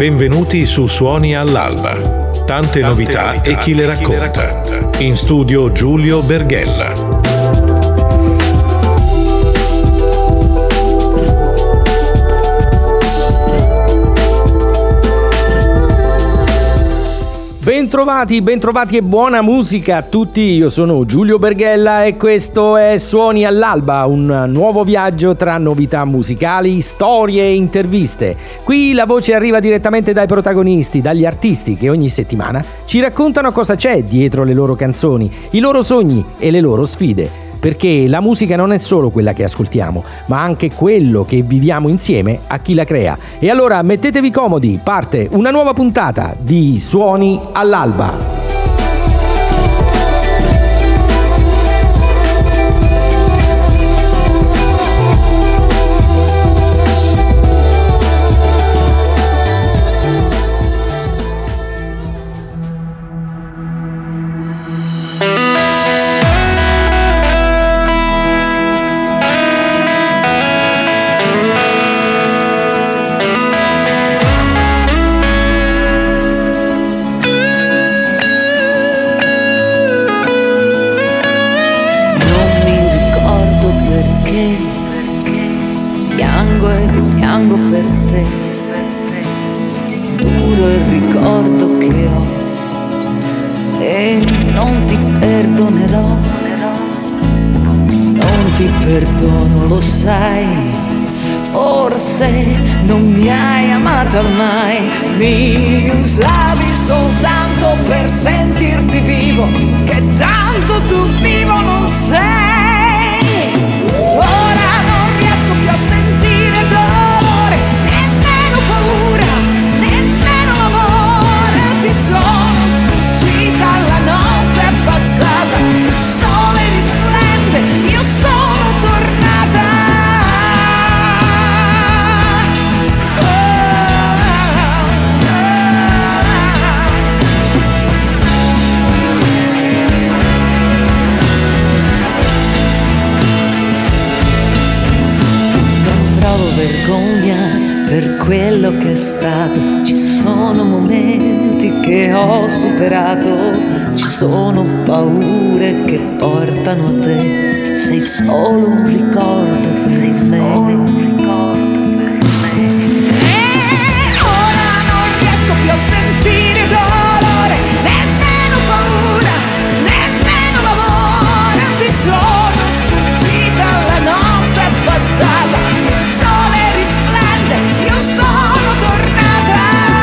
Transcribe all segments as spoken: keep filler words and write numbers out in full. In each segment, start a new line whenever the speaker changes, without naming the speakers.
Benvenuti su Suoni all'Alba. Tante, Tante novità, novità e chi le racconta. In studio Giulio Berghella.
Bentrovati, bentrovati e buona musica a tutti, io sono Giulio Berghella e questo è Suoni all'Alba, un nuovo viaggio tra novità musicali, storie e interviste. Qui la voce arriva direttamente dai protagonisti, dagli artisti che ogni settimana ci raccontano cosa c'è dietro le loro canzoni, i loro sogni e le loro sfide. Perché la musica non è solo quella che ascoltiamo, ma anche quello che viviamo insieme a chi la crea. E allora mettetevi comodi, parte una nuova puntata di Suoni all'Alba.
Perdono, lo sai, forse non mi hai amata mai, mi usavi soltanto per sentirti vivo, che tanto tu vivo non sei. Ora non riesco più a sentire dolore, nemmeno paura, nemmeno l'amore, ti sono sfuggita, la notte è passata, il sole risplende, io sono vergogna per quello che è stato, ci sono momenti che ho superato, ci sono paure che portano a te, sei solo un ricordo per me. E ora non riesco più a sentire dolore, nemmeno paura, nemmeno l'amore, ti sono sfuggita, la notte è passata, io sono tornata.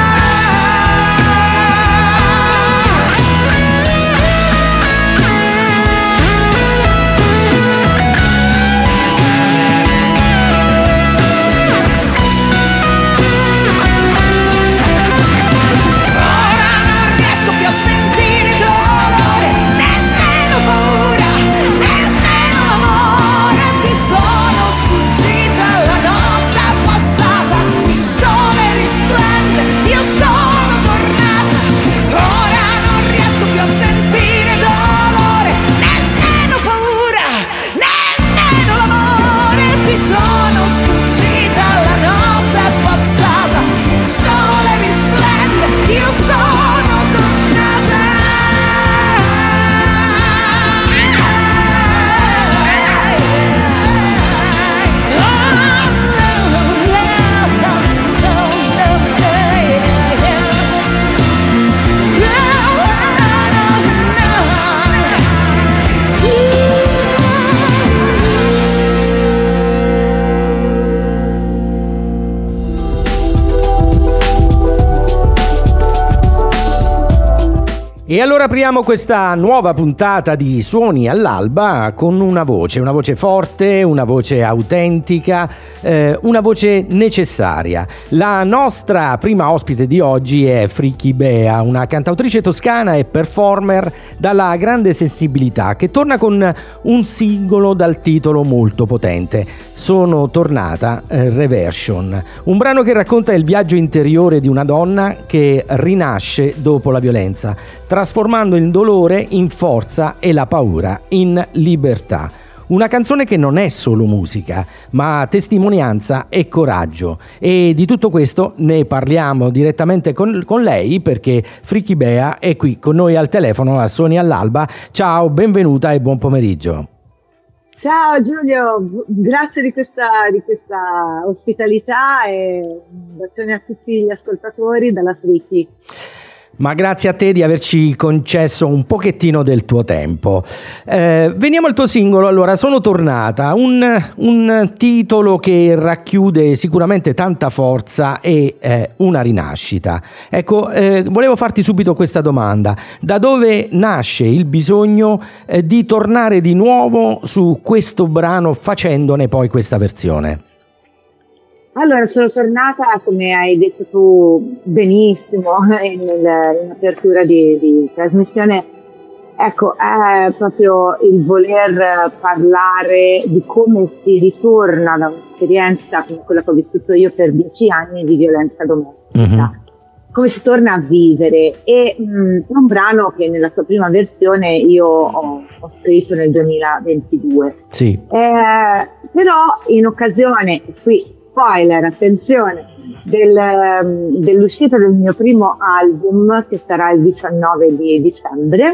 Ora non riesco più a sentire dolore, nemmeno paura, nemmeno l'amore, ti sono sfuggita, la notte è passata, il sole risplende, io sono tornata. Ora non riesco più a sentire dolore, nemmeno paura, nemmeno l'amore, ti sono sfuggita, la notte è passata, il sole risplende, io sono tornata.
E allora apriamo questa nuova puntata di Suoni all'Alba con una voce, una voce forte, una voce autentica, eh, una voce necessaria. La nostra prima ospite di oggi è Friki Bea, una cantautrice toscana e performer dalla grande sensibilità, che torna con un singolo dal titolo molto potente. Sono tornata, eh, Reversion, un brano che racconta il viaggio interiore di una donna che rinasce dopo la violenza, trasformando il dolore in forza e la paura in libertà. Una canzone che non è solo musica, ma testimonianza e coraggio. E di tutto questo ne parliamo direttamente con, con lei, perché Friki Bea è qui con noi al telefono a Suoni all'Alba. Ciao, benvenuta e buon pomeriggio.
Ciao Giulio, grazie di questa, di questa ospitalità e un bacione a tutti gli ascoltatori dalla Friki.
Ma grazie a te di averci concesso un pochettino del tuo tempo. Eh, veniamo al tuo singolo. Allora, Sono tornata, un, un titolo che racchiude sicuramente tanta forza e eh, una rinascita. Ecco, eh, volevo farti subito questa domanda: da dove nasce il bisogno eh, di tornare di nuovo su questo brano, facendone poi questa versione?
Allora, sono tornata, come hai detto tu benissimo in, in apertura di, di trasmissione. Ecco, è proprio il voler parlare di come si ritorna da un'esperienza come quella che ho vissuto io per dieci anni di violenza domestica. Mm-hmm. Come si torna a vivere. E mh, è un brano che nella sua prima versione io ho, ho scritto nel duemilaventidue.
Sì.
Eh, però in occasione, qui spoiler, attenzione, del, dell'uscita del mio primo album, che sarà il diciannove di dicembre,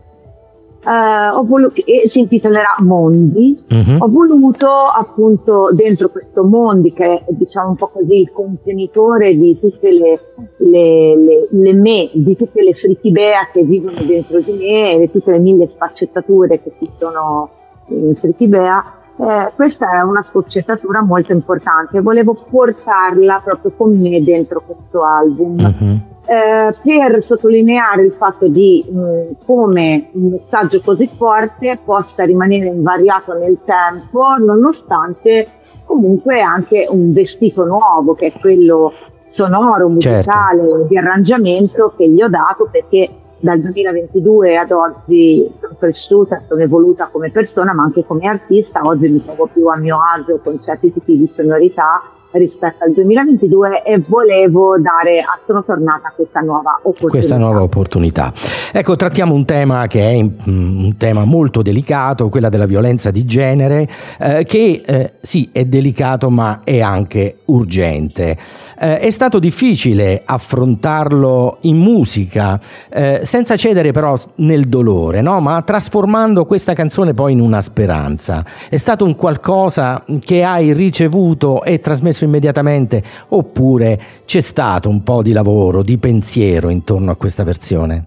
eh, ho voluto, e si intitolerà Mondi. Mm-hmm. Ho voluto appunto, dentro questo Mondi, che è, diciamo un po' così, il contenitore di tutte le, le, le, le me, di tutte le frikibea che vivono dentro di me e di tutte le mille sfaccettature che ci sono in frikibea. Eh, questa è una sfaccettatura molto importante, volevo portarla proprio con me dentro questo album. Mm-hmm. eh, per sottolineare il fatto di mh, come un messaggio così forte possa rimanere invariato nel tempo, nonostante comunque anche un vestito nuovo, che è quello sonoro, musicale, certo, di arrangiamento che gli ho dato, perché dal duemilaventidue ad oggi sono cresciuta, sono evoluta come persona, ma anche come artista. Oggi mi trovo più a mio agio con certi tipi di sonorità rispetto al duemilaventidue, e volevo dare a Sono tornata questa nuova opportunità.
Questa nuova opportunità. Ecco, trattiamo un tema che è un tema molto delicato, quella della violenza di genere, eh, che eh, sì, è delicato ma è anche urgente. Eh, è stato difficile affrontarlo in musica, eh, senza cedere però nel dolore, no? Ma trasformando questa canzone poi in una speranza. È stato un qualcosa che hai ricevuto e trasmesso immediatamente, oppure c'è stato un po' di lavoro, di pensiero intorno a questa versione?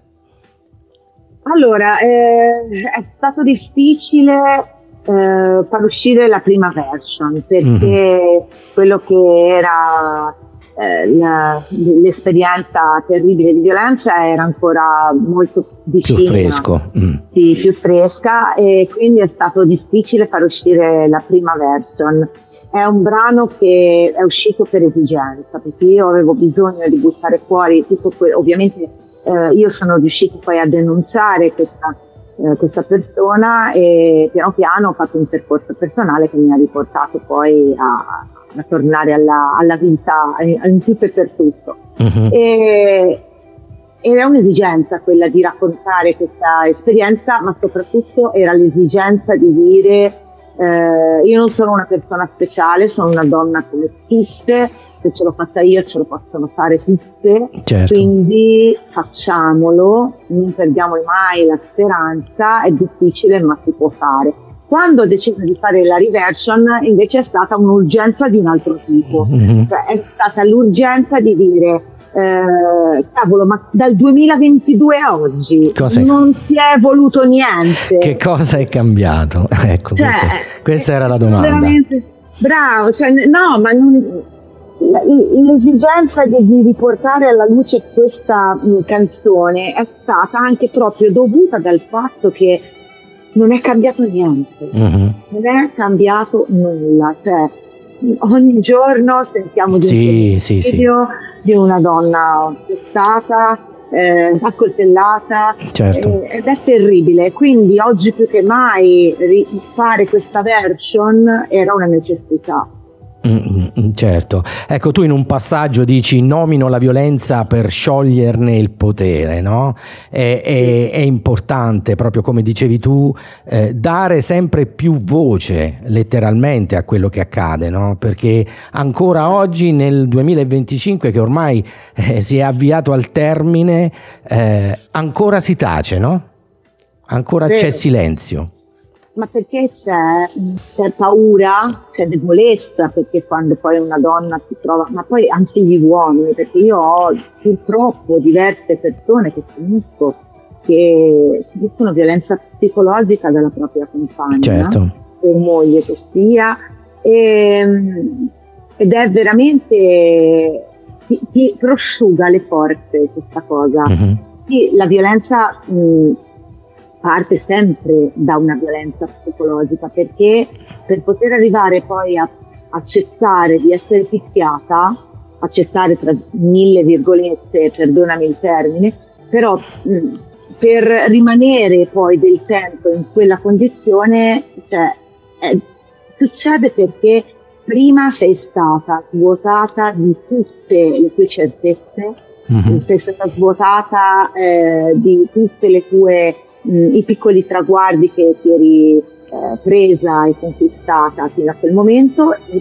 Allora, eh, è stato difficile eh, far uscire la prima version, perché mm-hmm. quello che era eh, la, l'esperienza terribile di violenza era ancora molto vicina,
più fresco, mm.
sì, più fresca, e quindi è stato difficile far uscire la prima version. È un brano che è uscito per esigenza, perché io avevo bisogno di buttare fuori tutto quello. Ovviamente eh, io sono riuscita poi a denunciare questa, eh, questa persona, e piano piano ho fatto un percorso personale che mi ha riportato poi a, a tornare alla, alla vita in tutto e per tutto. Uh-huh. E, ed è un'esigenza quella di raccontare questa esperienza, ma soprattutto era l'esigenza di dire Eh, io non sono una persona speciale, sono una donna come tutte, se ce l'ho fatta io ce lo possono fare tutte,
certo.
Quindi facciamolo, non perdiamo mai la speranza, è difficile ma si può fare. Quando ho deciso di fare la reversion invece è stata un'urgenza di un altro tipo, mm-hmm. cioè, è stata l'urgenza di dire Eh, cavolo, ma dal duemilaventidue a oggi Cos'è? non si è evoluto niente.
Che cosa è cambiato? Ecco,
cioè,
questa, questa era la domanda.
Veramente bravo, cioè, no, ma non, l'esigenza di, di riportare alla luce questa mh, canzone è stata anche proprio dovuta dal fatto che non è cambiato niente, mm-hmm. non è cambiato nulla, cioè ogni giorno sentiamo di
sì,
un
sì,
video sì. di una donna spostata, eh, accoltellata,
certo.
eh, ed è terribile. Quindi oggi più che mai ri- fare questa version era una necessità.
Mm, certo, ecco, tu in un passaggio dici nomino la violenza per scioglierne il potere, no? È, è, è importante, proprio come dicevi tu, eh, dare sempre più voce letteralmente a quello che accade, no? Perché ancora oggi nel duemilaventicinque, che ormai eh, si è avviato al termine, eh, ancora si tace, no? Ancora
Vero.
C'è silenzio.
Ma perché c'è, c'è paura, c'è debolezza, perché quando poi una donna si trova, ma poi anche gli uomini, perché io ho purtroppo diverse persone che conosco che subiscono violenza psicologica dalla propria compagna,
certo,
o moglie che sia, e, ed è veramente, ti, ti prosciuga le forze questa cosa. Mm-hmm. Sì, la violenza mh, parte sempre da una violenza psicologica, perché per poter arrivare poi a accettare di essere picchiata, accettare tra mille virgolette, perdonami il termine, però mh, per rimanere poi del tempo in quella condizione, cioè, eh, succede perché prima sei stata svuotata di tutte le tue certezze, mm-hmm. sei stata svuotata eh, di tutte le tue i piccoli traguardi che ti eri eh, presa e conquistata fino a quel momento, e,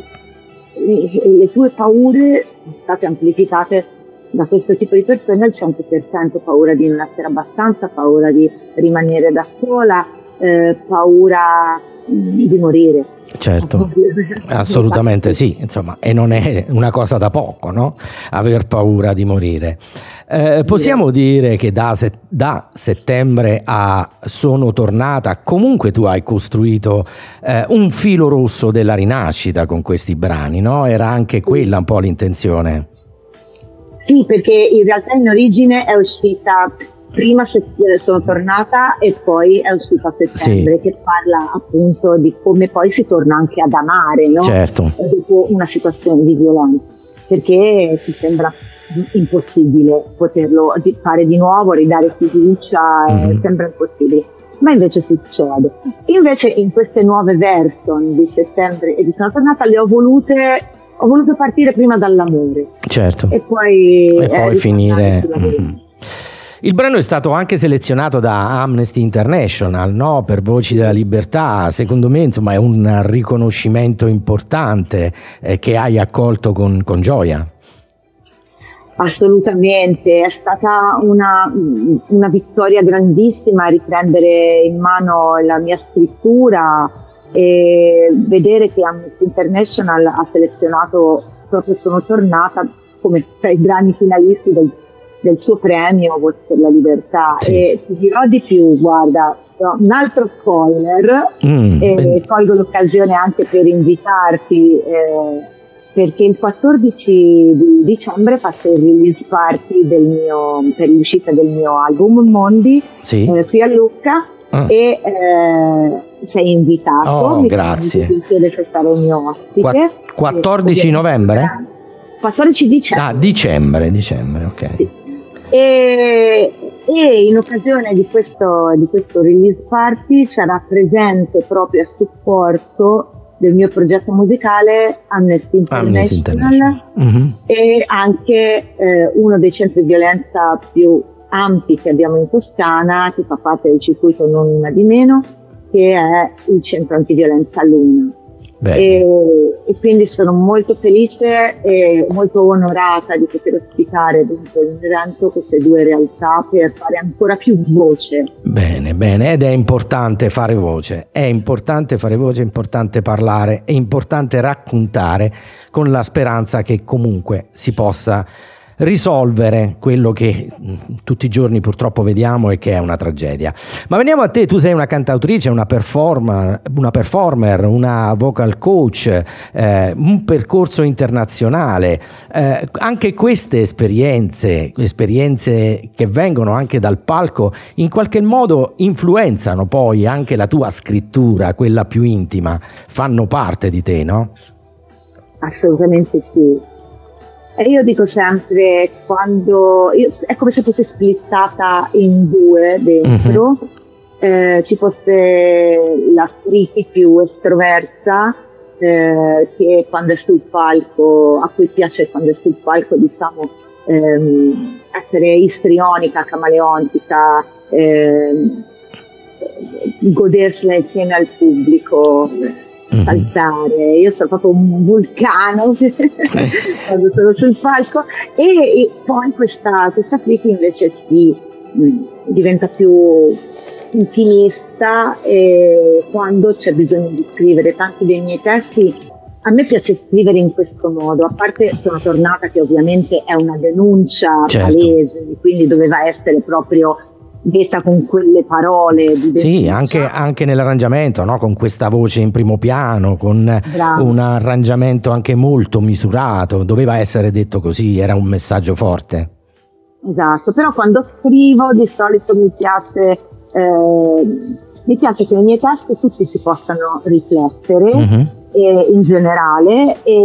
e, e le tue paure sono state amplificate da questo tipo di persone al cento per cento, paura di non essere abbastanza, paura di rimanere da sola, eh, paura mh, di morire.
Certo, assolutamente sì, insomma, e non è una cosa da poco, no? Aver paura di morire. Eh, possiamo dire che da, set- da settembre a Sono tornata, comunque tu hai costruito eh, un filo rosso della rinascita con questi brani, no? Era anche quella un po' l'intenzione.
Sì, perché in realtà in origine è uscita prima se- Sono tornata e poi è uscita a settembre, sì, che parla appunto di come poi si torna anche ad amare, no?
Certo.
Dopo una situazione di violenza, perché ti sembra impossibile poterlo fare di nuovo, ridare fiducia, mm-hmm. sembra impossibile, ma invece succede. Invece in queste nuove version di settembre e di Sono tornata le ho volute ho voluto partire prima dall'amore,
certo,
e poi,
e poi
eh,
finire. Mm-hmm. Il brano è stato anche selezionato da Amnesty International, no? Per Voci della Libertà. Secondo me, insomma, è un riconoscimento importante eh, che hai accolto con, con gioia.
Assolutamente, è stata una, una vittoria grandissima riprendere in mano la mia scrittura e vedere che Amnesty International ha selezionato proprio Sono tornata come tra i brani finalisti del, del suo premio Voci per la Libertà. Sì. E ti dirò di più, guarda, un altro spoiler, mm, e ben... colgo l'occasione anche per invitarti, eh, perché il quattordici di dicembre faccio il release party del mio, per l'uscita del mio album Mondi, sì, eh, qui a Lucca, ah. e eh, sei invitato.
Oh, mi grazie.
Mi piacere che sarò il mio ospite.
quattordici novembre?
quattordici dicembre.
Ah, dicembre, dicembre, ok.
Sì. E, e in occasione di questo, di questo release party sarà presente proprio a supporto del mio progetto musicale Amnesty International, Amnesty International. Mm-hmm. E anche eh, uno dei centri di violenza più ampi che abbiamo in Toscana, che fa parte del circuito Non Una di Meno, che è il centro antiviolenza Luna. E, e quindi sono molto felice e molto onorata di poter ospitare dentro l'evento queste due realtà per fare ancora più voce.
Bene, bene, ed è importante fare voce, è importante fare voce, è importante parlare, è importante raccontare, con la speranza che comunque si possa risolvere quello che tutti i giorni purtroppo vediamo e che è una tragedia. Ma veniamo a te, tu sei una cantautrice, una performer, una, performer, una vocal coach, eh, un percorso internazionale, eh, anche queste esperienze, esperienze che vengono anche dal palco, in qualche modo influenzano poi anche la tua scrittura, quella più intima, fanno parte di te, no?
Assolutamente sì. E io dico sempre, quando io, è come se fosse splittata in due dentro, mm-hmm. eh, ci fosse la Friki più estroversa eh, che quando è sul palco, a cui piace quando è sul palco, diciamo, ehm, essere istrionica, camaleontica, ehm, godersela insieme al pubblico, saltare. Io sono proprio un vulcano quando sono sul palco, e, e poi questa, questa Friki invece si mh, diventa più intimista, e quando c'è bisogno di scrivere. Tanti dei miei testi, a me piace scrivere in questo modo, a parte Sono tornata, che ovviamente è una denuncia, certo, palese, quindi doveva essere proprio detta con quelle parole di
sì, anche, anche nell'arrangiamento, no? Con questa voce in primo piano, con Bravo. un arrangiamento anche molto misurato, doveva essere detto così, era un messaggio forte.
Esatto, però quando scrivo di solito mi piace eh, mi piace che nei miei testi tutti si possano riflettere, mm-hmm. eh, in generale, e,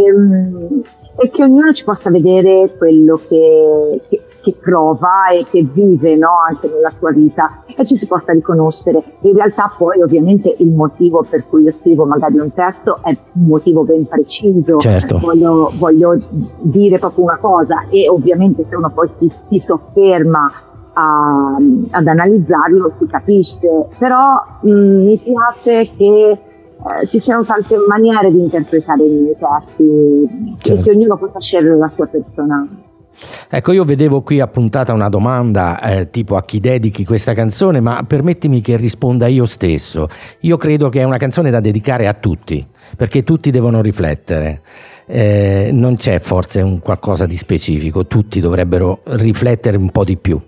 e che ognuno ci possa vedere quello che, che che prova e che vive, no, anche nella sua vita, e ci si possa riconoscere. In realtà poi ovviamente il motivo per cui io scrivo magari un testo è un motivo ben preciso,
certo.
voglio, voglio dire proprio una cosa, e ovviamente se uno poi si, si sofferma a, ad analizzarlo si capisce, però mh, mi piace che eh, ci siano tante maniere di interpretare i miei testi, certo. e che ognuno possa scegliere la sua persona.
Ecco, io vedevo qui appuntata una domanda eh, tipo a chi dedichi questa canzone, ma permettimi che risponda io stesso. Io credo che è una canzone da dedicare a tutti, perché tutti devono riflettere. Eh, non c'è forse un qualcosa di specifico, tutti dovrebbero riflettere un po' di più.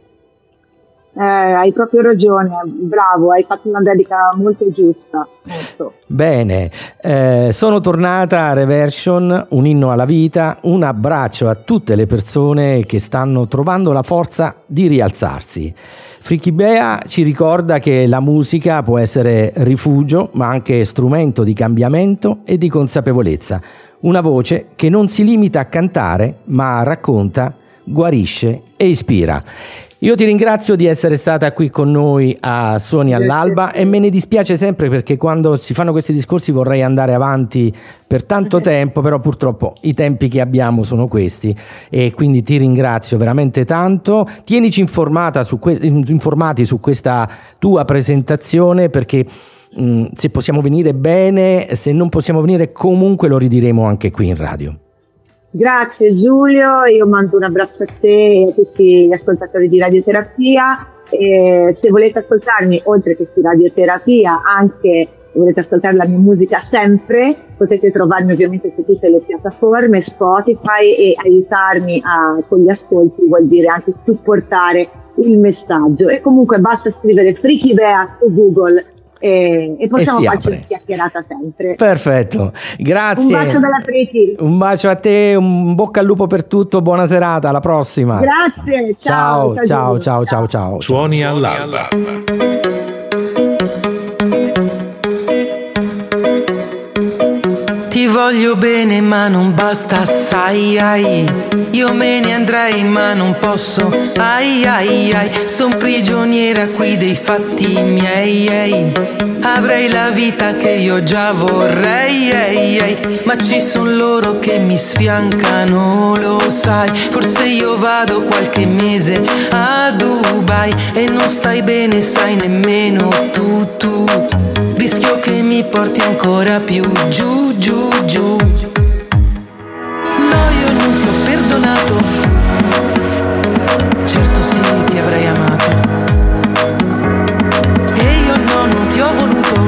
Eh, hai proprio ragione, bravo, hai fatto una dedica molto giusta. Molto.
Bene, eh, sono tornata a Reversion, un inno alla vita, un abbraccio a tutte le persone che stanno trovando la forza di rialzarsi. Friki Bea ci ricorda che la musica può essere rifugio, ma anche strumento di cambiamento e di consapevolezza. Una voce che non si limita a cantare, ma racconta, guarisce e ispira. Io ti ringrazio di essere stata qui con noi a Suoni all'Alba, e me ne dispiace sempre perché quando si fanno questi discorsi vorrei andare avanti per tanto tempo, però purtroppo i tempi che abbiamo sono questi, e quindi ti ringrazio veramente tanto. Tienici informata su que- informati su questa tua presentazione, perché mh, se possiamo venire bene, se non possiamo venire comunque lo ridiremo anche qui in radio.
Grazie Giulio, io mando un abbraccio a te e a tutti gli ascoltatori di Radioterapia, e se volete ascoltarmi oltre che su Radioterapia, anche volete ascoltare la mia musica sempre, potete trovarmi ovviamente su tutte le piattaforme, Spotify, e aiutarmi a, con gli ascolti vuol dire anche supportare il messaggio, e comunque basta scrivere Friki Bea su Google e, e possiamo
e
farci una chiacchierata sempre.
Perfetto, grazie.
Un bacio dalla Friki.
Un bacio a te, un bocca al lupo per tutto, buona serata, alla prossima.
Grazie, ciao.
Ciao, ciao, ciao, ciao, ciao.
Suoni all'alba.
Ti voglio bene ma non basta, sai, ai. Io me ne andrei ma non posso, ai, ai, ai. Son prigioniera qui dei fatti miei, ei. Avrei la vita che io già vorrei, ei, ei. Ma ci son loro che mi sfiancano, lo sai. Forse io vado qualche mese a Dubai e non stai bene, sai nemmeno tu, tu. Rischio che mi porti ancora più giù, giù, giù. No, io non ti ho perdonato. Certo sì, ti avrei amato. E io no, non ti ho voluto.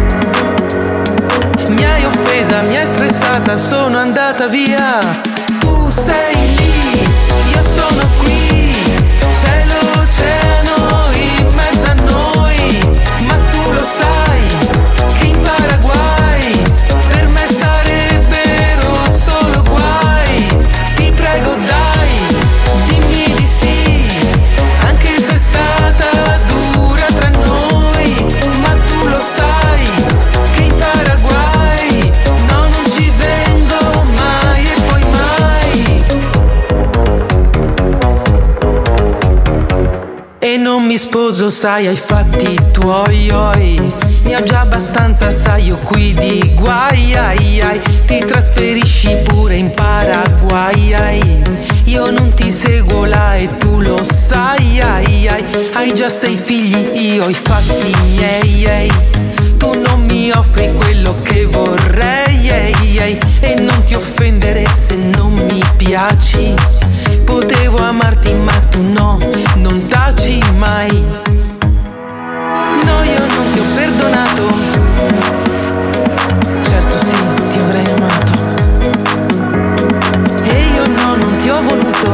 Mi hai offesa, mi hai stressata, sono andata via. Tu sei lì, io sono qui. C'è l'oceano in mezzo a noi, ma tu lo sai che in Paraguay per me sarebbero solo guai. Ti prego dai, dimmi di sì, anche se è stata dura tra noi, ma tu lo sai che in Paraguay no, non ci vengo mai e poi mai. E non mi sposo, sai, ai fatti tuoi, oi. Mi Ne ho già abbastanza, sai, io qui di guai, ai, ai. Ti trasferisci pure in Paraguay, ai. Io non ti seguo là e tu lo sai, ai, ai. Hai già sei figli, io ho i fatti miei, ai. Tu non mi offri quello che vorrei, ei, ei, e non ti offendere se non mi piaci. Potevo amarti ma tu no, non taci mai. No, io non ti ho perdonato. Certo sì, ti avrei amato. E io no, non ti ho voluto.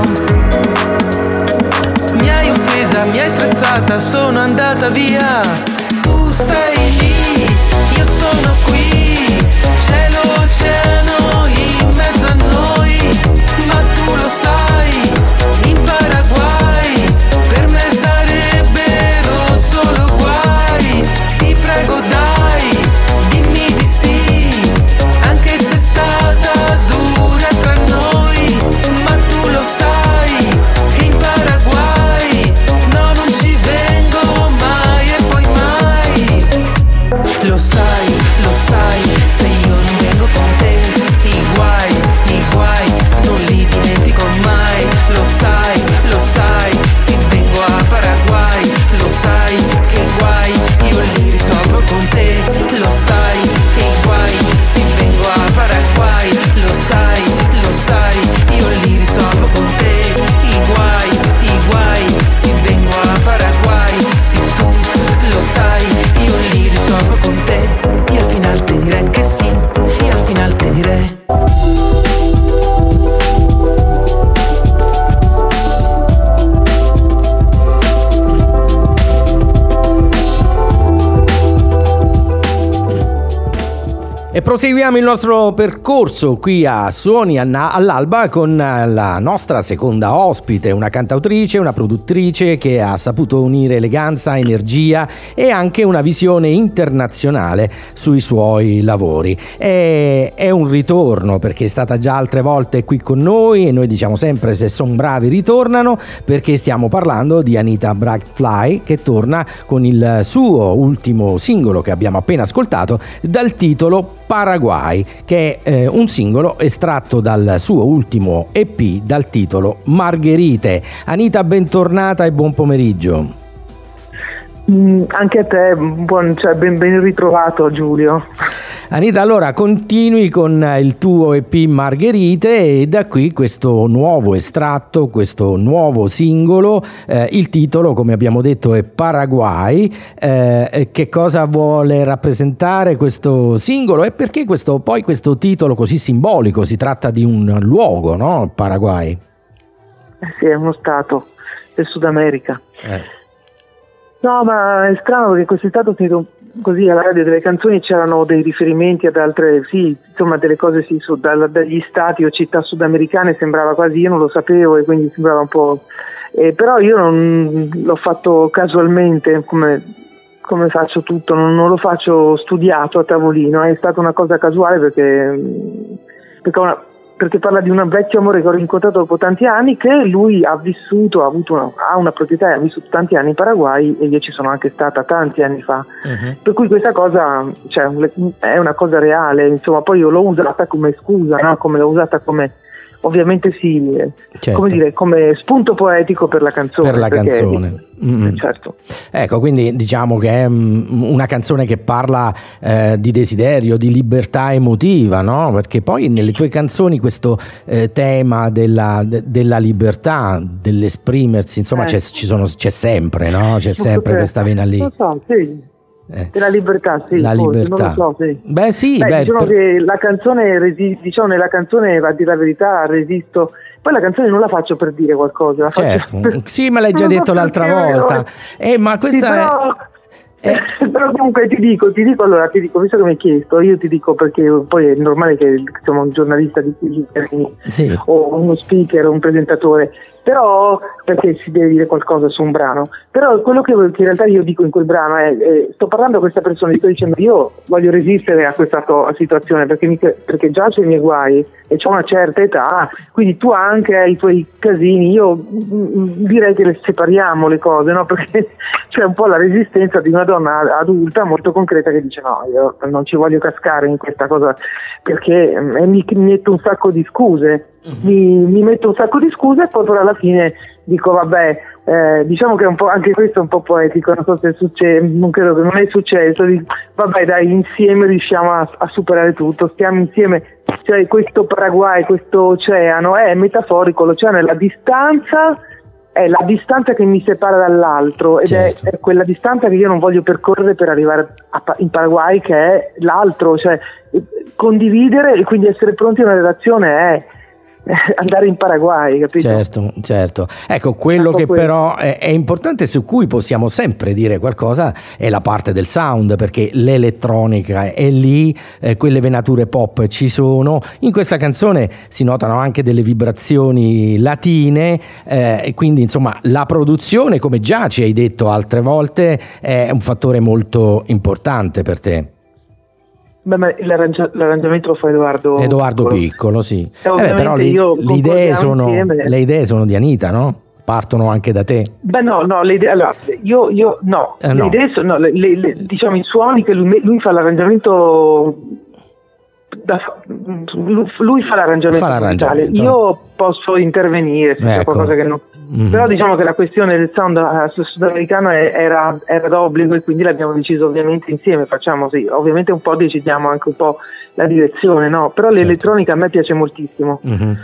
Mi hai offesa, mi hai stressata, sono andata via. Tu sei lì, io sono qui, cielo, oceano in mezzo a noi, ma tu lo sai, in Paraguay, per me sarebbero solo guai, ti prego dai, dimmi di sì, anche se è stata dura tra noi, ma tu lo sai, che in Paraguay, no non ci vengo mai e poi mai. Lo sai, lo sai, se io non vengo con te, i guai, i guai, non li dimentico mai. Lo sai, lo sai, se vengo a Paraguay, lo sai, che i guai, io li risolvo con te. Lo sai, che i guai, se vengo a Paraguay, lo sai, lo sai, io li risolvo con te. I guai, i guai, se vengo a Paraguay, se tu lo sai, io li risolvo con te. Y al final te diré que sí, y al final te diré.
E proseguiamo il nostro percorso qui a Suoni all'Alba con la nostra seconda ospite, una cantautrice, una produttrice che ha saputo unire eleganza, energia e anche una visione internazionale sui suoi lavori. È, è un ritorno perché è stata già altre volte qui con noi e noi diciamo sempre se sono bravi ritornano, perché stiamo parlando di Anita Bradfly che torna con il suo ultimo singolo che abbiamo appena ascoltato dal titolo Paraguay, che è eh, un singolo estratto dal suo ultimo E P dal titolo Margherite. Anita, bentornata e buon pomeriggio.
Mm, anche a te, buon, cioè, ben, ben ritrovato Giulio.
Anita, allora continui con il tuo E P Margherite e da qui questo nuovo estratto, questo nuovo singolo, eh, il titolo come abbiamo detto è Paraguay. Eh, che cosa vuole rappresentare questo singolo e perché questo, poi questo titolo così simbolico? Si tratta di un luogo, no? Paraguay.
Eh sì, è uno stato del Sud America.
Eh.
No, ma è strano perché quest'estate ho sentito così alla radio delle canzoni, c'erano dei riferimenti ad altre, sì, insomma delle cose sì, su, da, dagli stati o città sudamericane, sembrava quasi, io non lo sapevo e quindi sembrava un po', eh, però io non l'ho fatto casualmente come, come faccio tutto, non, non lo faccio studiato a tavolino, è stata una cosa casuale perché, perché una, perché parla di un vecchio amore che ho rincontrato dopo tanti anni, che lui ha vissuto, ha avuto una, ha una proprietà e ha vissuto tanti anni in Paraguay e io ci sono anche stata tanti anni fa, uh-huh. Per cui questa cosa, cioè, è una cosa reale, insomma, poi io l'ho usata come scusa, no? Come l'ho usata come, ovviamente sì, certo. Come dire, come spunto poetico per la canzone.
Per la perché, canzone. Mm.
Certo.
Ecco, quindi diciamo che è una canzone che parla eh, di desiderio, di libertà emotiva, no? Perché poi nelle tue canzoni questo eh, tema della, de, della libertà, dell'esprimersi, insomma, eh. c'è, ci sono, c'è sempre, no? C'è sempre questa vena lì.
Lo so, sì. Eh. Della libertà, sì.
La
forse,
libertà.
Non lo so, sì.
Beh, sì,
beh,
beh,
diciamo
per...
che la canzone, resi- diciamo nella canzone, a dire la verità, resisto. Poi la canzone non la faccio per dire qualcosa. La
certo,
faccio...
sì, me l'hai già detto l'altra volta. Eh, ma questa
sì, però...
è... Eh.
Però comunque ti dico, ti dico allora, ti dico, visto che mi hai chiesto, io ti dico perché poi è normale che insomma un giornalista di sì. o uno speaker o un presentatore però perché si deve dire qualcosa su un brano, però quello che, che in realtà io dico in quel brano è, eh, sto parlando a questa persona, gli sto dicendo io voglio resistere a questa to- situazione perché, mi, perché già c'ho i miei guai e c'ho una certa età, quindi tu anche hai i tuoi casini, io mh, direi che le separiamo le cose, no? Perché c'è un po' la resistenza di una donna adulta molto concreta che dice no, io non ci voglio cascare in questa cosa perché eh, mi, mi metto un sacco di scuse. Mi, mi metto un sacco di scuse e poi però alla fine dico vabbè, eh, diciamo che è un po', anche questo è un po' poetico, non so se succede, non credo che non è successo, dico, vabbè dai, insieme riusciamo a, a superare tutto, stiamo insieme, cioè questo Paraguay, questo oceano è metaforico, l'oceano è la distanza, è la distanza che mi separa dall'altro ed certo. è, è quella distanza che io non voglio percorrere per arrivare a, in Paraguay, che è l'altro, cioè condividere e quindi essere pronti a una relazione è andare in Paraguay, capito?
Certo, certo. Ecco, quello ecco che quello. Però è, è importante, su cui possiamo sempre dire qualcosa, è la parte del sound, perché l'elettronica è lì, eh, quelle venature pop ci sono. In questa canzone si notano anche delle vibrazioni latine, eh, e quindi insomma la produzione, come già ci hai detto altre volte, è un fattore molto importante per te.
Beh, ma l'arrangia- l'arrangiamento lo fa Edoardo
Edoardo Piccolo, Piccolo sì.
Eh,
eh, però li, le, idee sono, le idee sono di Anita, no? Partono anche da te.
Beh no, no, le idee, allora, io, io no, eh, no. le idee sono, no, le, le, le, diciamo i suoni che lui, lui fa l'arrangiamento, da, lui fa l'arrangiamento,
fa l'arrangiamento.
Io posso intervenire se ecco. c'è qualcosa che non... Mm-hmm. Però diciamo che la questione del sound sudamericano era, era d'obbligo e quindi l'abbiamo deciso ovviamente insieme, facciamo sì, ovviamente un po' decidiamo anche un po' la direzione, no? Però certo. l'elettronica a me piace moltissimo, mm-hmm.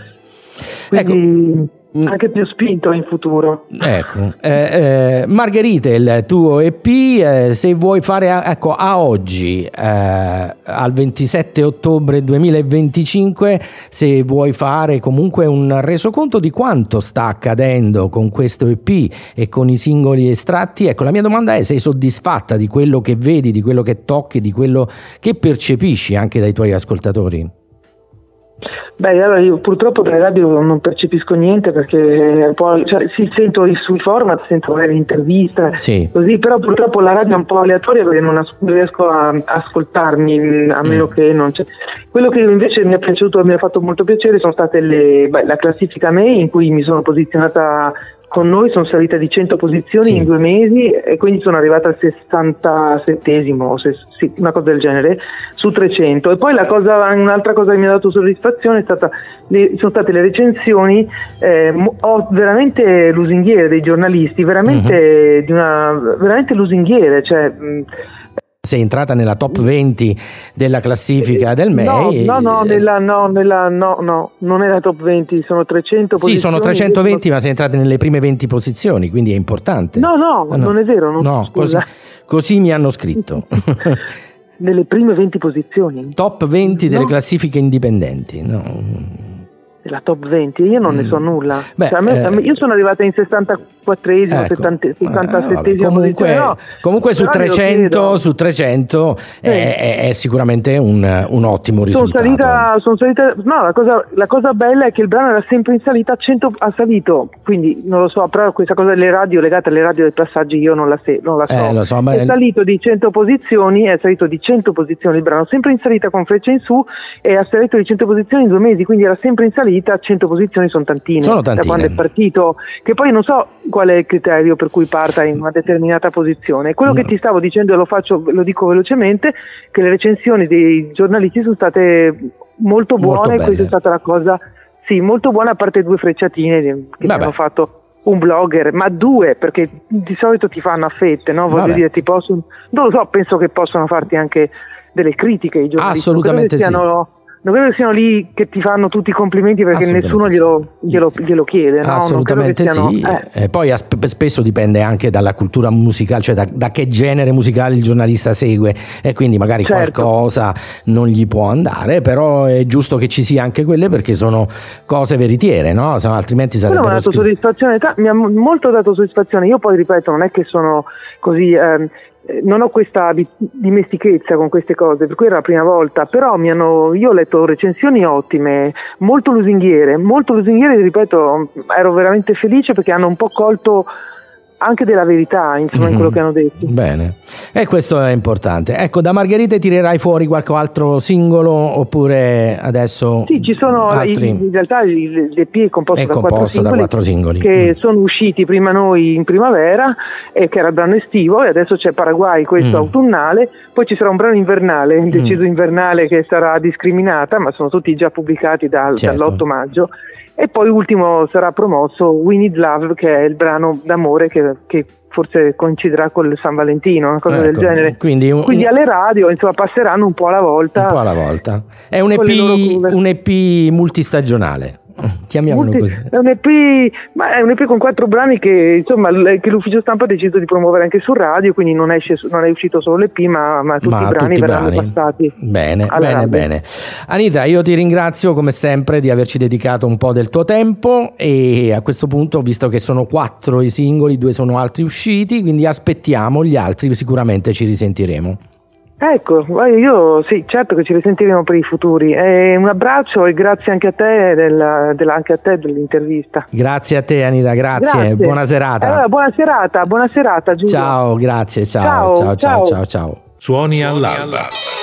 quindi ecco. anche più spinto in futuro.
Ecco, eh, eh, Margherite, il tuo E P, eh, se vuoi fare a, ecco, a oggi, eh, al ventisette ottobre duemilaventicinque, se vuoi fare comunque un resoconto di quanto sta accadendo con questo E P e con i singoli estratti, ecco, la mia domanda è: sei soddisfatta di quello che vedi, di quello che tocchi, di quello che percepisci anche dai tuoi ascoltatori?
Beh, allora io purtroppo dalle radio non percepisco niente perché poi, cioè, sì, sento sui format, sento magari l'intervista, sì. così, però purtroppo la radio è un po' aleatoria perché non as- riesco a, a ascoltarmi, a meno mm. che non c'è. Quello che invece mi è piaciuto e mi ha fatto molto piacere sono state le, beh, la classifica M E I, in cui mi sono posizionata con noi, sono salita di cento posizioni sì. in due mesi e quindi sono arrivata al sessantasettesimo, se, sì, una cosa del genere, su trecento. E poi la cosa, un'altra cosa che mi ha dato soddisfazione è stata le, sono state le recensioni eh, ho veramente lusinghiere dei giornalisti, veramente uh-huh. di una veramente lusinghiere, cioè mh,
sei entrata nella top venti della classifica del M E I.
No, no, no, nella, no, nella, no, no, non è la top venti, sono trecento posizioni.
Sì, sono trecentoventi, sono... ma sei entrata nelle prime venti posizioni, quindi è importante.
No, no, no. non è vero, non
no, così, così mi hanno scritto.
Nelle prime venti posizioni.
Top venti delle no. classifiche indipendenti, no.
La top venti, io non mm. ne so nulla.
Beh,
cioè, a me,
eh,
a me, io sono arrivata in sessantaquattresimo, ecco. settantasettesimo.
Eh, comunque, no, comunque su trecento, su trecento sì. è, è sicuramente un, un ottimo risultato.
Sono salita, sono salita, no, la cosa, la cosa bella è che il brano era sempre in salita, a cento, ha salito, quindi non lo so, però questa cosa delle radio, legate alle radio dei passaggi, io non la, se, non la so.
Eh, lo so
è salito di cento posizioni, è salito di cento posizioni il brano, sempre in salita con freccia in su, e ha salito di cento posizioni in due mesi, quindi era sempre in salita. cento posizioni sono tantine,
sono tantine
da quando è partito, che poi non so qual è il criterio per cui parta in una determinata posizione. Quello no. che ti stavo dicendo, lo faccio, lo dico velocemente, che le recensioni dei giornalisti sono state molto buone, molto questa è stata la cosa sì, molto buona, a parte due frecciatine che mi hanno fatto un blogger, ma due, perché di solito ti fanno a fette, no? Voglio Vabbè. dire, ti possono, non lo so, penso che possono farti anche delle critiche i giornalisti.
Assolutamente sì.
Non credo che siano lì che ti fanno tutti i complimenti perché nessuno glielo, glielo, glielo chiede, no?
Assolutamente siano, sì. Eh. E poi asp- spesso dipende anche dalla cultura musicale, cioè da, da che genere musicale il giornalista segue, e quindi magari certo. qualcosa non gli può andare, però è giusto che ci sia anche quelle perché sono cose veritiere, no? Se no, altrimenti sarebbero
mi ha dato
scr-
soddisfazione, mi ha molto dato soddisfazione. Io poi ripeto, non è che sono così... Ehm, non ho questa dimestichezza con queste cose, per cui era la prima volta, però mi hanno, io ho letto recensioni ottime, molto lusinghiere, molto lusinghiere, ripeto, ero veramente felice perché hanno un po' colto anche della verità, insomma, mm-hmm. in quello che hanno detto.
Bene, e questo è importante. Ecco, da Margherite tirerai fuori qualche altro singolo oppure adesso?
Sì, ci sono altri... in realtà l'E P è composto,
è
da,
composto
quattro singoli,
da quattro singoli
che
mm.
sono usciti prima noi in primavera e che era il brano estivo, e adesso c'è Paraguay, questo mm. autunnale, poi ci sarà un brano invernale, mm. deciso invernale, che sarà Discriminata, ma sono tutti già pubblicati dal, certo. dall'otto maggio. E poi ultimo sarà promosso We Need Love, che è il brano d'amore che, che forse coinciderà col San Valentino, una cosa
ecco,
del genere.
Quindi, un,
quindi alle radio, insomma, passeranno un po' alla volta.
Un po' alla volta. È un E P, un E P multistagionale. Chiamiamolo
Multi,
così.
È un E P, ma è un E P con quattro brani che insomma che l'ufficio stampa ha deciso di promuovere anche su radio, quindi non, esce, non è uscito solo l'E P, ma, ma tutti ma i brani tutti verranno brani. passati.
Bene, bene,
radio.
bene. Anita, io ti ringrazio come sempre di averci dedicato un po' del tuo tempo, e a questo punto, visto che sono quattro i singoli, due sono altri usciti, quindi aspettiamo gli altri, sicuramente ci risentiremo.
Ecco, io sì, certo che ci risentiremo per i futuri. Eh, un abbraccio e grazie anche a te della, della, anche a te dell'intervista.
Grazie a te, Anita, grazie, grazie. Buona serata.
Allora, buona serata, buona serata, Giulio.
Ciao, grazie, ciao, ciao, ciao, ciao, ciao, ciao.
Suoni all'alba.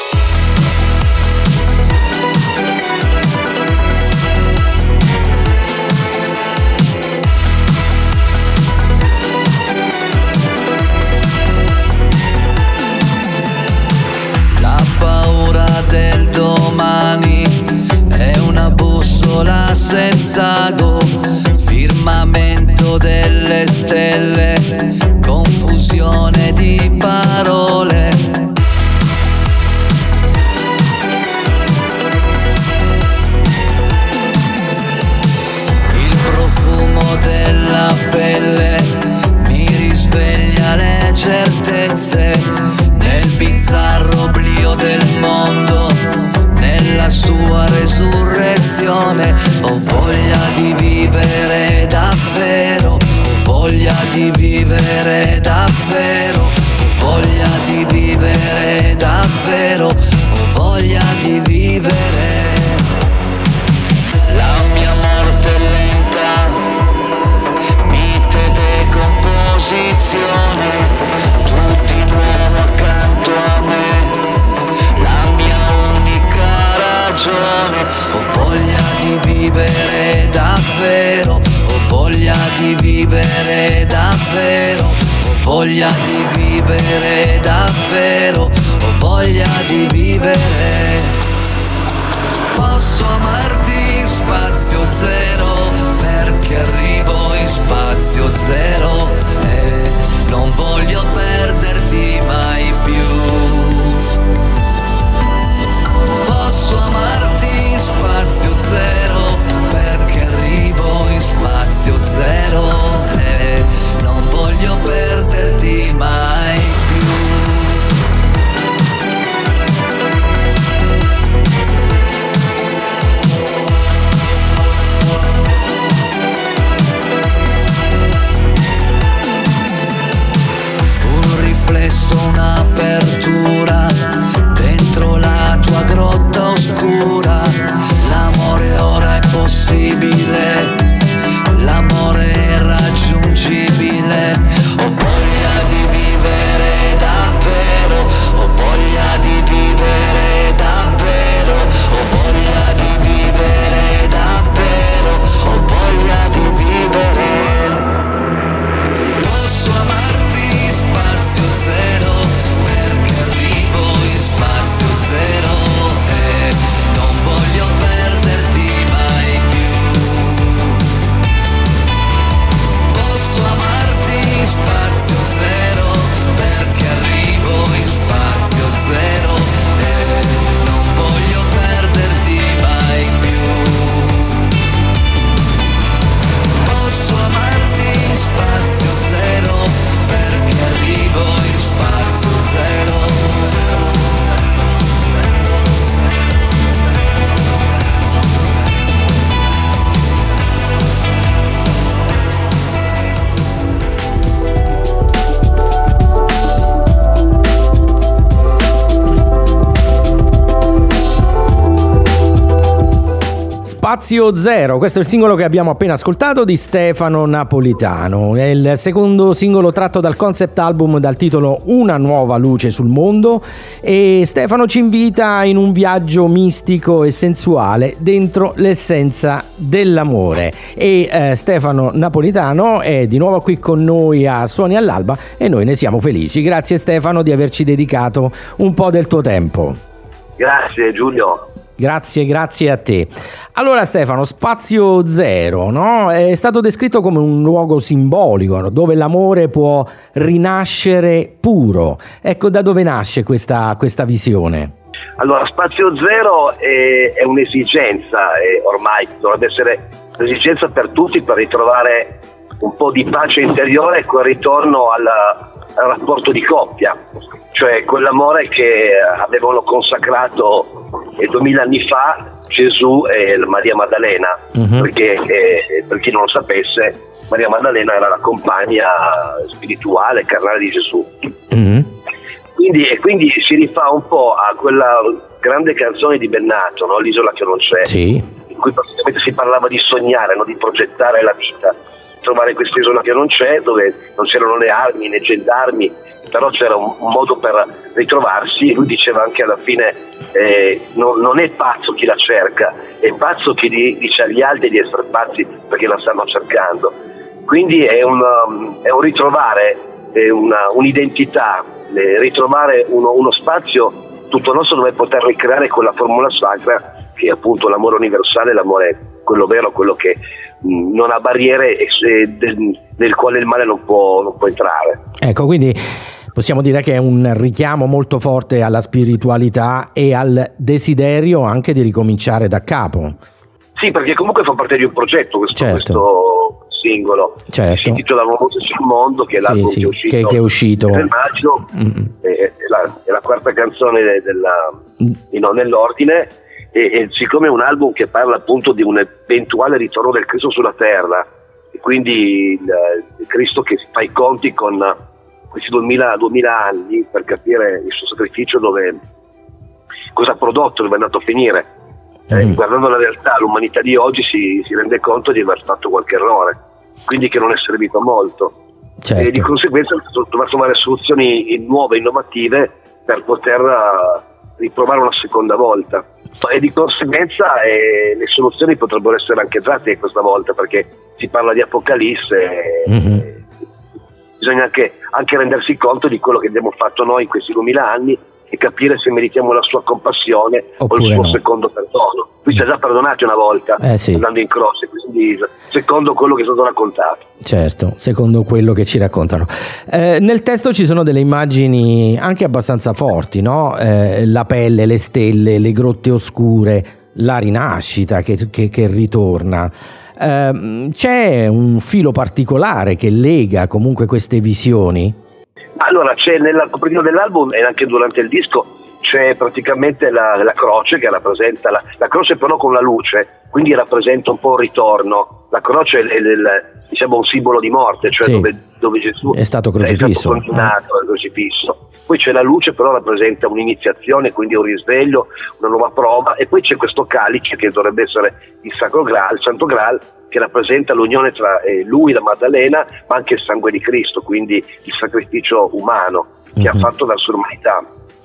Del domani è una bussola senza go, firmamento delle stelle, confusione di parole. Il profumo della pelle mi risveglia le certezze nel bizzarro oblio del mondo, nella sua resurrezione. Ho voglia di vivere davvero, ho voglia di vivere davvero, ho voglia di vivere davvero, ho voglia di vivere. La mia morte è lenta, mite decomposizione, tu di nuovo accanto a me, la mia unica ragione. Ho voglia di vivere davvero, ho voglia di vivere davvero, ho voglia di vivere davvero, ho voglia di vivere. Posso amarti in spazio zero, perché arrivo in spazio zero e non voglio perderti mai più. Posso amarti in spazio zero, perché arrivo in spazio zero e non voglio perderti mai più.
Spazio Zero, questo è il singolo che abbiamo appena ascoltato di Stefano Napolitano, è il secondo singolo tratto dal concept album dal titolo Una nuova luce sul mondo, e Stefano ci invita in un viaggio mistico e sensuale dentro l'essenza dell'amore. E eh, Stefano Napolitano è di nuovo qui con noi a Suoni all'Alba e noi ne siamo felici. Grazie Stefano di averci dedicato un po' del tuo tempo.
Grazie Giulio.
Grazie, grazie a te. Allora Stefano, Spazio Zero, no? È stato descritto come un luogo simbolico, no? Dove l'amore può rinascere puro. Ecco, da dove nasce questa, questa visione?
Allora, Spazio Zero è, è un'esigenza, è, ormai dovrebbe essere un'esigenza per tutti, per ritrovare un po' di pace interiore e quel ritorno alla, al rapporto di coppia, cioè quell'amore che avevano consacrato eh, duemila anni fa Gesù e Maria Maddalena, uh-huh. perché eh, per chi non lo sapesse, Maria Maddalena era la compagna spirituale, carnale di Gesù. Uh-huh. Quindi, e quindi si rifà un po' a quella grande canzone di Bennato, no? L'isola che non c'è,
sì.
in cui praticamente si parlava di sognare, no? Di progettare la vita, trovare questa isola che non c'è, dove non c'erano le armi né gendarmi, però c'era un, un modo per ritrovarsi. Lui diceva anche alla fine eh, non, non è pazzo chi la cerca, è pazzo chi di, dice agli altri di essere pazzi perché la stanno cercando. Quindi è un, um, è un ritrovare è una, un'identità, eh, ritrovare uno, uno spazio tutto nostro dove poter ricreare quella formula sacra che è appunto l'amore universale, l'amore quello vero, quello che mh, non ha barriere e se, del, nel quale il male non può, non può entrare.
Ecco, quindi possiamo dire che è un richiamo molto forte alla spiritualità e al desiderio anche di ricominciare da capo.
Sì, perché comunque fa parte di un progetto questo,
certo.
questo singolo,
certo.
Si intitola Voce sul mondo, che è
sì,
l'album
sì,
che è uscito,
che, che è uscito.
nel maggio, mm-hmm. è, è, la, è la quarta canzone della,
mm.
di non nell'ordine, e, e siccome è un album che parla appunto di un eventuale ritorno del Cristo sulla terra, e quindi il, il Cristo che fa i conti con questi duemila, duemila anni per capire il suo sacrificio, dove cosa ha prodotto, dove è andato a finire. Mm. Eh, guardando la realtà, l'umanità di oggi si, si rende conto di aver fatto qualche errore, quindi che non è servito a molto.
Certo.
E di conseguenza dovrà trovare soluzioni nuove, innovative per poter uh, riprovare una seconda volta. E di conseguenza eh, le soluzioni potrebbero essere anche pratiche questa volta, perché si parla di apocalisse. Mm-hmm. E bisogna anche, anche rendersi conto di quello che abbiamo fatto noi in questi duemila anni e capire se meritiamo la sua compassione oppure o il suo no. secondo perdono. Qui si è già perdonati una volta,
eh sì.
andando in croce, quindi secondo quello che è stato raccontato.
Certo, secondo quello che ci raccontano. Eh, nel testo ci sono delle immagini anche abbastanza forti, no? Eh, la pelle, le stelle, le grotte oscure, la rinascita che, che, che ritorna. Eh, c'è un filo particolare che lega comunque queste visioni?
Allora, c'è nella copertina dell'album e anche durante il disco c'è praticamente la, la croce che rappresenta la, la croce però con la luce, quindi rappresenta un po' il ritorno. La croce è, è, è diciamo un simbolo di morte, cioè sì. dove, dove Gesù
è stato crocifisso,
è stato condannato al crocifisso. Poi c'è la luce, però rappresenta un'iniziazione, quindi un risveglio, una nuova prova, e poi c'è questo calice che dovrebbe essere il Sacro Graal, il Santo Graal, che rappresenta l'unione tra eh, lui, la Maddalena, ma anche il sangue di Cristo, quindi il sacrificio umano che mm-hmm. ha fatto verso l'umanità.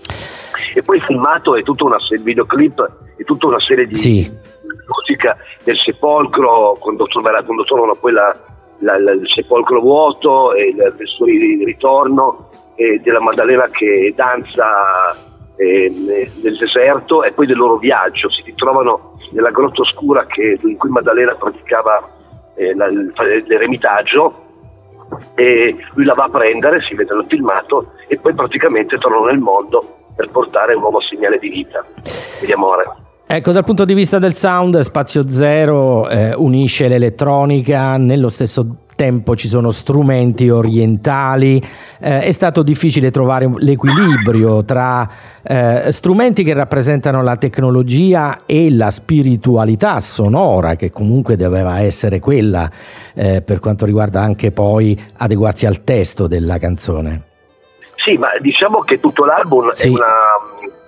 E poi il filmato è tutta una serie, il videoclip è tutta una serie di
sì.
musica del sepolcro, quando, quando trovano poi la, la, la, il sepolcro vuoto e il, il suo ritorno, e della Maddalena che danza eh, nel deserto, e poi del loro viaggio. Si ritrovano nella grotta oscura che, in cui Maddalena praticava eh, la, l'eremitaggio, e lui la va a prendere, si vede nel filmato, e poi praticamente tornano nel mondo per portare un nuovo segnale di vita e di amore.
Ecco, dal punto di vista del sound, Spazio Zero eh, unisce l'elettronica, nello stesso tempo ci sono strumenti orientali. Eh, è stato difficile trovare l'equilibrio tra eh, strumenti che rappresentano la tecnologia e la spiritualità sonora, che comunque doveva essere quella eh, per quanto riguarda anche poi adeguarsi al testo della canzone.
Sì, ma diciamo che tutto l'album sì. è una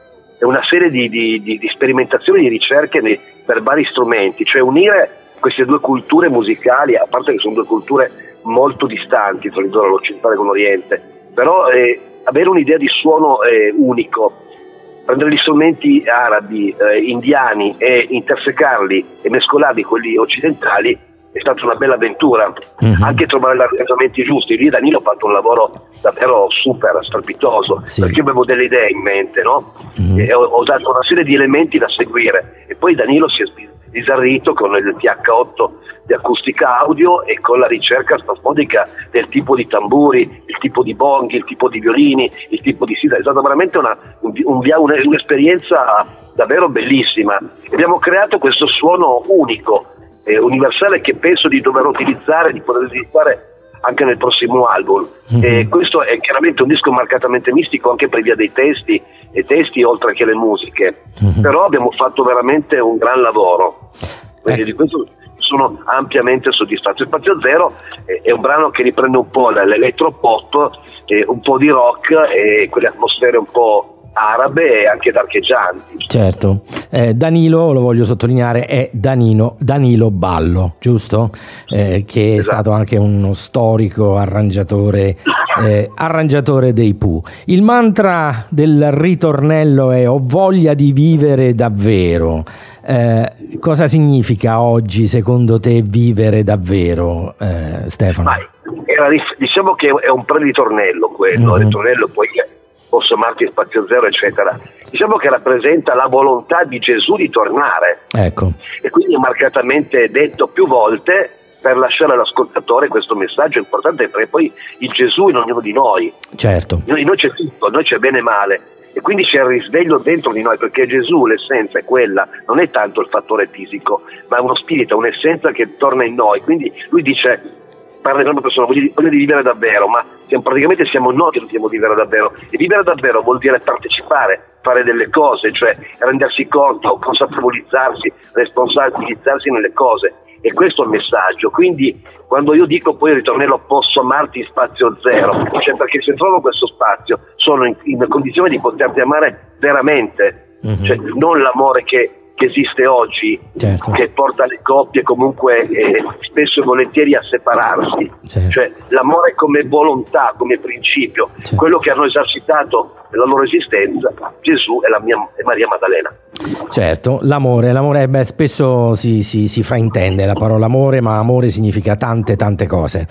è una serie di, di, di, di sperimentazioni, di ricerche nei, per vari strumenti, cioè unire queste due culture musicali, a parte che sono due culture molto distanti tra l'occidentale e l'oriente, però eh, avere un'idea di suono eh, unico, prendere gli strumenti arabi, eh, indiani e intersecarli e mescolarli con quelli occidentali è stata una bella avventura, mm-hmm. anche trovare gli arrangiamenti giusti. Lì Danilo ha fatto un lavoro davvero super strepitoso, sì. perché io avevo delle idee in mente, no? mm-hmm. e ho, ho dato una serie di elementi da seguire, e poi Danilo si è sbizzarrito con il T H otto di acustica audio e con la ricerca spasmodica del tipo di tamburi, il tipo di bonghi, il tipo di violini, il tipo di sita. È stata veramente una, un, un, un'esperienza davvero bellissima. Abbiamo creato questo suono unico, eh, universale, che penso di dover utilizzare, di poter utilizzare anche nel prossimo album. Mm-hmm. E questo è chiaramente un disco marcatamente mistico anche per via dei testi, e testi oltre che le musiche. Mm-hmm. Però abbiamo fatto veramente un gran lavoro, quindi eh. di questo sono ampiamente soddisfatto. Spazio Zero è, è un brano che riprende un po' l'elettropop, eh, un po' di rock e quelle atmosfere un po' arabe e anche darcheggianti.
Certo, eh, Danilo, lo voglio sottolineare, è Danilo, Danilo Ballo, giusto? Eh, che è esatto. stato anche uno storico arrangiatore, eh, arrangiatore dei Pooh. Il mantra del ritornello è: ho voglia di vivere davvero. Eh, cosa significa oggi secondo te vivere davvero, eh, Stefano?
Vai. Era, diciamo che è un pre-ritornello quello, mm-hmm. il ritornello poi Posso amarti, Spazio Zero, eccetera. Diciamo che rappresenta la volontà di Gesù di tornare, ecco. E quindi è marcatamente detto più volte per lasciare all'ascoltatore questo messaggio importante, perché poi il Gesù in ognuno di noi,
certo.
in noi c'è tutto, in noi c'è bene e male, e quindi c'è il risveglio dentro di noi, perché Gesù, l'essenza è quella, non è tanto il fattore fisico, ma è uno spirito, un'essenza che torna in noi. Quindi lui dice, parla di una persona, voglio, voglio di vivere davvero, ma siamo, praticamente siamo noi che dobbiamo vivere davvero, e vivere davvero vuol dire partecipare, fare delle cose, cioè rendersi conto, consapevolizzarsi, responsabilizzarsi nelle cose, e questo è il messaggio. Quindi quando io dico poi il ritornello posso amarti in Spazio Zero, cioè perché se trovo questo spazio sono in, in condizione di poterti amare veramente, mm-hmm. cioè non l'amore che che esiste oggi, certo. che porta le coppie comunque eh, spesso e volentieri a separarsi, certo. cioè l'amore come volontà, come principio, certo. quello che hanno esercitato nella loro esistenza Gesù e, la mia, e Maria Maddalena.
Certo, l'amore, l'amore beh, spesso si, si, si fraintende la parola amore, ma amore significa tante tante cose.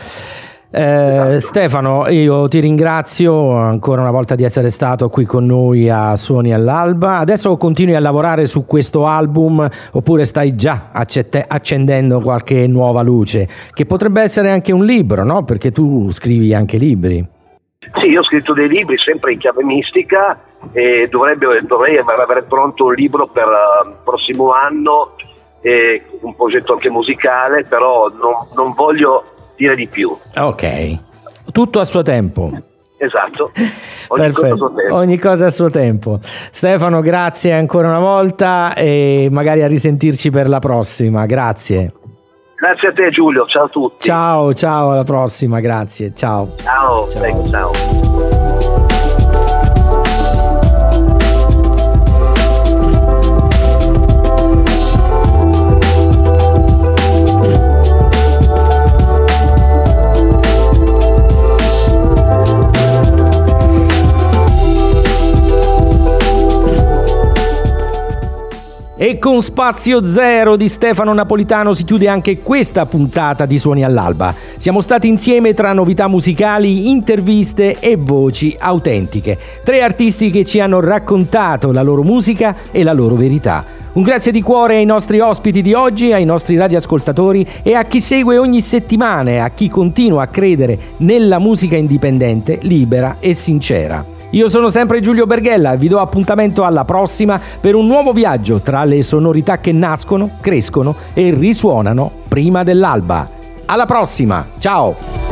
Eh, Stefano, io ti ringrazio ancora una volta di essere stato qui con noi a Suoni all'Alba. Adesso continui a lavorare su questo album oppure stai già accette- accendendo qualche nuova luce, che potrebbe essere anche un libro, no? Perché tu scrivi anche libri.
Sì, io ho scritto dei libri sempre in chiave mistica e dovrebbe, dovrei avere pronto un libro per il prossimo anno, e un progetto anche musicale, però non, non voglio dire di più.
Ok, tutto a suo tempo.
Esatto, ogni cosa a suo tempo.
Ogni cosa a suo tempo. Stefano, grazie ancora una volta e magari a risentirci per la prossima. Grazie.
Grazie a te Giulio, ciao a tutti.
Ciao, ciao, alla prossima, grazie. Ciao.
Ciao, ciao. Prego, ciao.
E con Spazio Zero di Stefano Napolitano si chiude anche questa puntata di Suoni all'Alba. Siamo stati insieme tra novità musicali, interviste e voci autentiche. Tre artisti che ci hanno raccontato la loro musica e la loro verità. Un grazie di cuore ai nostri ospiti di oggi, ai nostri radioascoltatori e a chi segue ogni settimana e a chi continua a credere nella musica indipendente, libera e sincera. Io sono sempre Giulio Berghella e vi do appuntamento alla prossima per un nuovo viaggio tra le sonorità che nascono, crescono e risuonano prima dell'alba. Alla prossima, ciao!